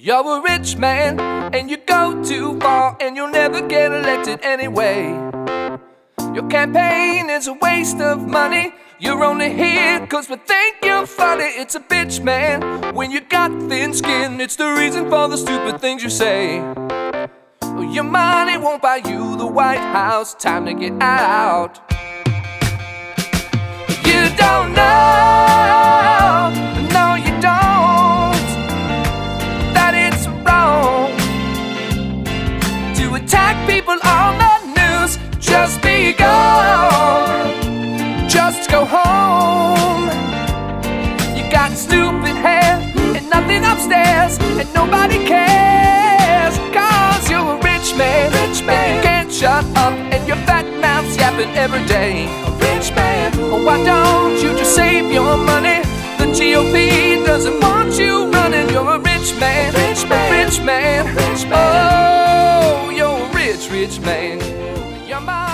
You're a rich man, and you go too far, and you'll never get elected anyway. Your campaign is a waste of money. You're only here cause we think you're funny. It's a bitch, man, when you got thin skin. It's the reason for the stupid things you say. Your money won't buy you the White House. Time to get out. You don't know, no you don't, that it's wrong to attack people on the news. Just be gone, just go home. You got stupid hair and nothing upstairs, and nobody cares, cause you're a rich man, and you can't shut up, and your fat mouth's yapping every day. Rich man, why don't you just save your money? The GOP doesn't want you running. You're a rich man, rich man, rich man, rich man. Oh, you're a rich, rich man. You're my